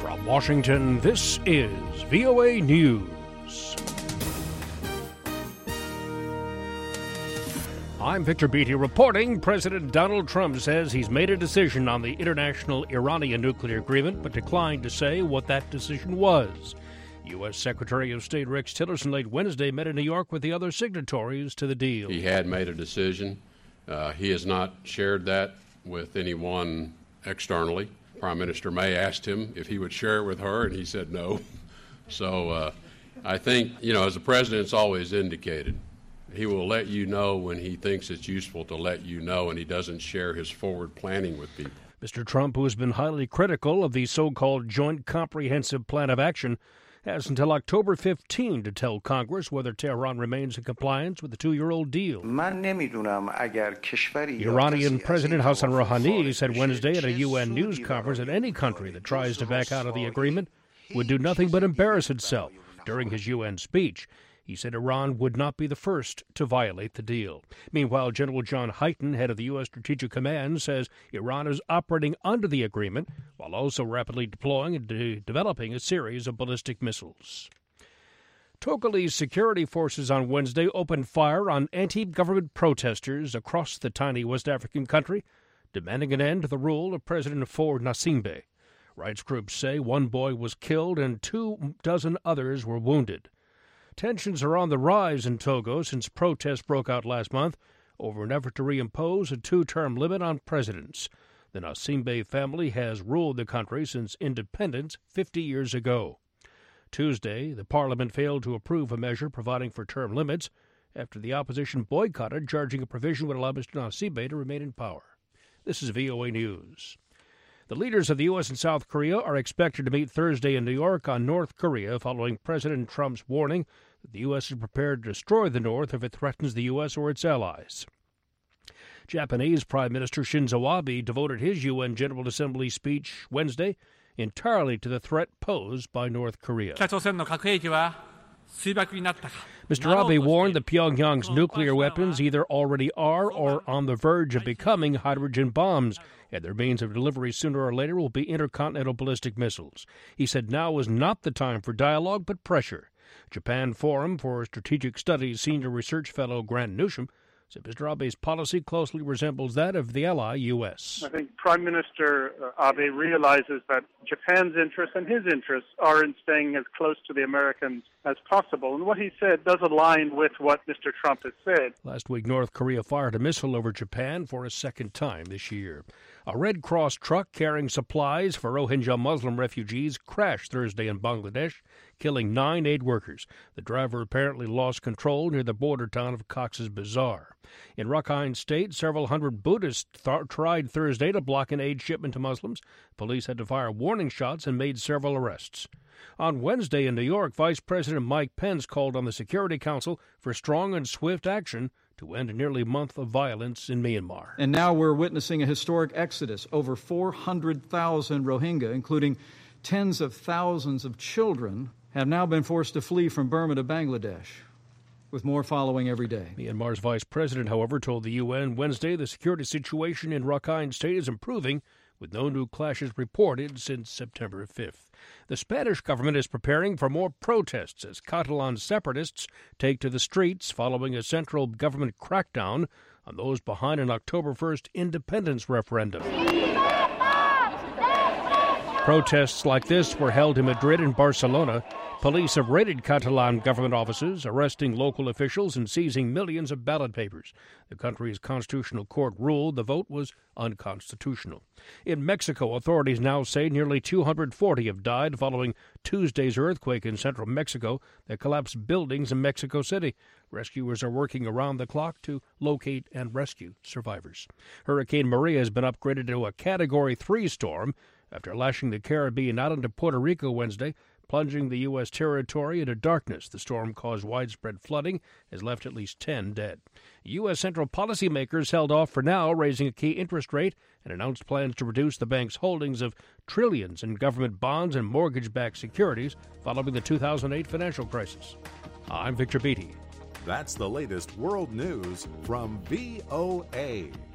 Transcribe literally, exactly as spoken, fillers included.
From Washington, this is V O A News. I'm Victor Beatty reporting. President Donald Trump says he's made a decision on the international Iranian nuclear agreement, but declined to say what that decision was. U S. Secretary of State Rex Tillerson late Wednesday met in New York with the other signatories to the deal. He had made a decision. Uh, he has not shared that with anyone externally. Prime Minister May asked him if he would share it with her, and he said no. So uh, I think, you know, as the president's always indicated, he will let you know when he thinks it's useful to let you know, and he doesn't share his forward planning with people. Mister Trump, who has been highly critical of the so-called Joint Comprehensive Plan of Action, has until October fifteenth to tell Congress whether Tehran remains in compliance with the two-year-old deal. Iranian President Hassan Rouhani said Wednesday at a U N news conference that any country that tries to back out of the agreement would do nothing but embarrass itself. During his U N speech, he said Iran would not be the first to violate the deal. Meanwhile, General John Hyten, head of the U S. Strategic Command, says Iran is operating under the agreement while also rapidly deploying and de- developing a series of ballistic missiles. Togolese security forces on Wednesday opened fire on anti-government protesters across the tiny West African country, demanding an end to the rule of President Faure Gnassingbe. Rights groups say one boy was killed and two dozen others were wounded. Tensions are on the rise in Togo since protests broke out last month over an effort to reimpose a two-term limit on presidents. The Gnassingbe family has ruled the country since independence fifty years ago. Tuesday, the parliament failed to approve a measure providing for term limits after the opposition boycotted, charging a provision would allow Mister Gnassingbe to remain in power. This is V O A News. The leaders of the U S and South Korea are expected to meet Thursday in New York on North Korea following President Trump's warning that the U S is prepared to destroy the North if it threatens the U S or its allies. Japanese Prime Minister Shinzo Abe devoted his U N General Assembly speech Wednesday entirely to the threat posed by North Korea. Mister Abe warned that Pyongyang's nuclear weapons either already are or on the verge of becoming hydrogen bombs, and their means of delivery sooner or later will be intercontinental ballistic missiles. He said now is not the time for dialogue but pressure. Japan Forum for Strategic Studies senior research fellow Grant Newsham said Mister Abe's policy closely resembles that of the ally U S. I think Prime Minister Abe realizes that Japan's interests and his interests are in staying as close to the Americans as possible. And what he said does align with what Mister Trump has said. Last week, North Korea fired a missile over Japan for a second time this year. A Red Cross truck carrying supplies for Rohingya Muslim refugees crashed Thursday in Bangladesh, killing nine aid workers. The driver apparently lost control near the border town of Cox's Bazar. In Rakhine State, several hundred Buddhists th- tried Thursday to block an aid shipment to Muslims. Police had to fire warning shots and made several arrests. On Wednesday in New York, Vice President Mike Pence called on the Security Council for strong and swift action to end a nearly month of violence in Myanmar. And now we're witnessing a historic exodus. Over four hundred thousand Rohingya, including tens of thousands of children, have now been forced to flee from Burma to Bangladesh, with more following every day. Myanmar's vice president, however, told the U N Wednesday the security situation in Rakhine State is improving, with no new clashes reported since September fifth. The Spanish government is preparing for more protests as Catalan separatists take to the streets following a central government crackdown on those behind an October first independence referendum. Protests like this were held in Madrid and Barcelona. Police have raided Catalan government offices, arresting local officials and seizing millions of ballot papers. The country's constitutional court ruled the vote was unconstitutional. In Mexico, authorities now say nearly two hundred forty have died following Tuesday's earthquake in central Mexico that collapsed buildings in Mexico City. Rescuers are working around the clock to locate and rescue survivors. Hurricane Maria has been upgraded to a Category three storm after lashing the Caribbean out into Puerto Rico Wednesday, plunging the U S territory into darkness. The storm caused widespread flooding, has left at least ten dead. U S central policymakers held off for now, raising a key interest rate and announced plans to reduce the bank's holdings of trillions in government bonds and mortgage-backed securities following the two thousand eight financial crisis. I'm Victor Beatty. That's the latest world news from V O A.